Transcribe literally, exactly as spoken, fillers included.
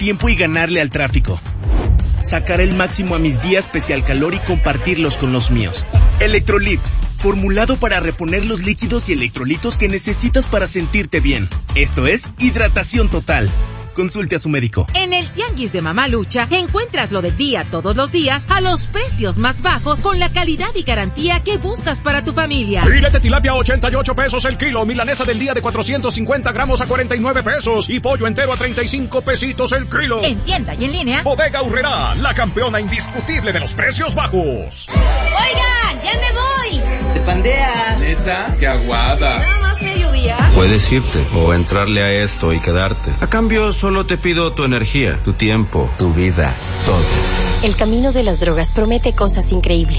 tiempo y ganarle al tráfico. Sacar el máximo a mis días pese al calor y compartirlos con los míos. Electrolit, formulado para reponer los líquidos y electrolitos que necesitas para sentirte bien. Esto es hidratación total. Consulte a su médico. En el Tianguis de Mamalucha encuentras lo del día todos los días a los precios más bajos con la calidad y garantía que buscas para tu familia. Filete tilapia ochenta y ocho pesos el kilo, milanesa del día de cuatrocientos cincuenta gramos a cuarenta y nueve pesos y pollo entero a treinta y cinco pesitos el kilo. En tienda y en línea. Bodega Aurrerá, la campeona indiscutible de los precios bajos. Oigan, ya me voy. Se pandea. Neta, qué aguada. Nada más mediodía. Puedes irte o entrarle a esto y quedarte. A cambio, solo te pido tu energía, tu tiempo, tu vida, todo. El camino de las drogas promete cosas increíbles,